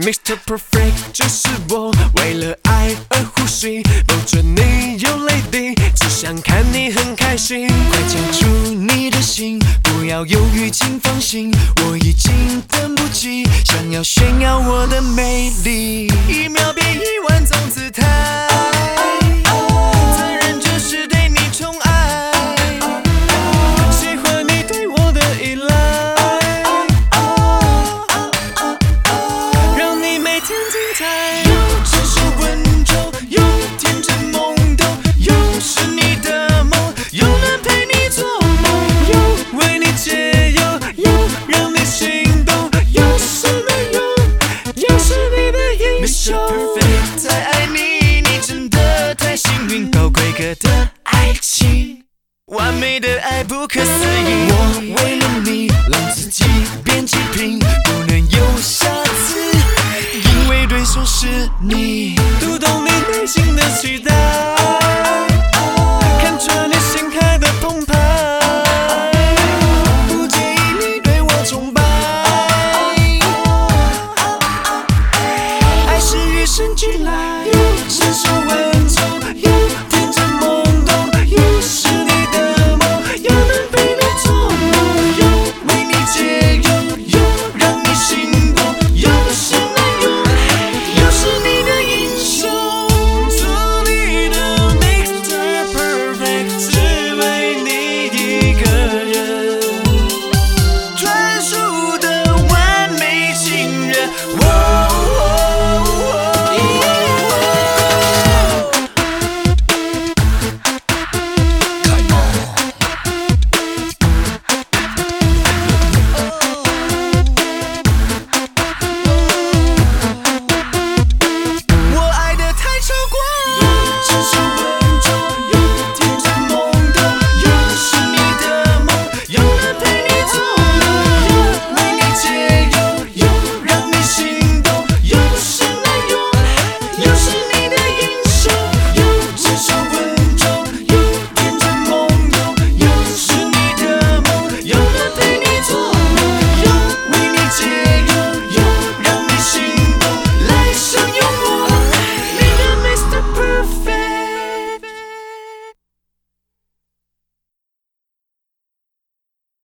Mr. Perfect 就是我，为了爱而呼吸，抱着你有泪滴，只想看你很开心。快交出你的心，不要犹豫，请放心，我已经等不及，想要炫耀我的美丽。一秒变10000种姿态，责任就是对你宠爱，喜欢你对我的依赖，让你每天精彩。又成熟温柔，又天真懵懂，又是你的梦，又能陪你做梦，又为你解忧，又让你心动，又是没用，又是你的英雄。Mr. Perfect 再爱你，你真的太幸运，高规格的爱情，完美的爱不可思议。我为了你，让自己变极品，不能有瑕疵，因为对手是你。